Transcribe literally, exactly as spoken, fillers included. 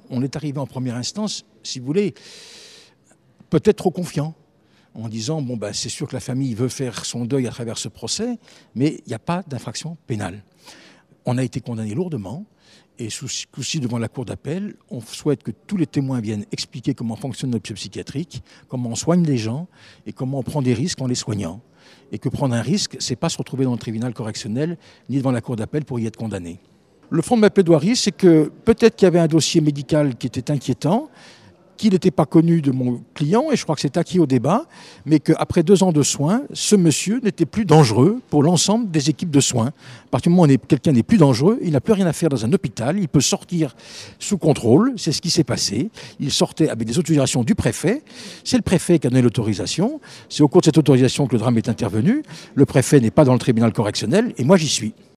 on est arrivé en première instance, si vous voulez, peut-être trop confiant, en disant, bon, ben, c'est sûr que la famille veut faire son deuil à travers ce procès, mais il n'y a pas d'infraction pénale. On a été condamné lourdement, et aussi devant la cour d'appel, on souhaite que tous les témoins viennent expliquer comment fonctionne notre psychiatrique, comment on soigne les gens, et comment on prend des risques en les soignant. Et que prendre un risque, c'est pas se retrouver dans le tribunal correctionnel, ni devant la cour d'appel pour y être condamné. Le fond de ma plaidoirie, c'est que peut-être qu'il y avait un dossier médical qui était inquiétant, qu'il n'était pas connu de mon client, et je crois que c'est acquis au débat, mais qu'après deux ans de soins, ce monsieur n'était plus dangereux pour l'ensemble des équipes de soins. À partir du moment où quelqu'un n'est plus dangereux, il n'a plus rien à faire dans un hôpital, il peut sortir sous contrôle, c'est ce qui s'est passé. Il sortait avec des autorisations du préfet, c'est le préfet qui a donné l'autorisation, c'est au cours de cette autorisation que le drame est intervenu, le préfet n'est pas dans le tribunal correctionnel, et moi j'y suis.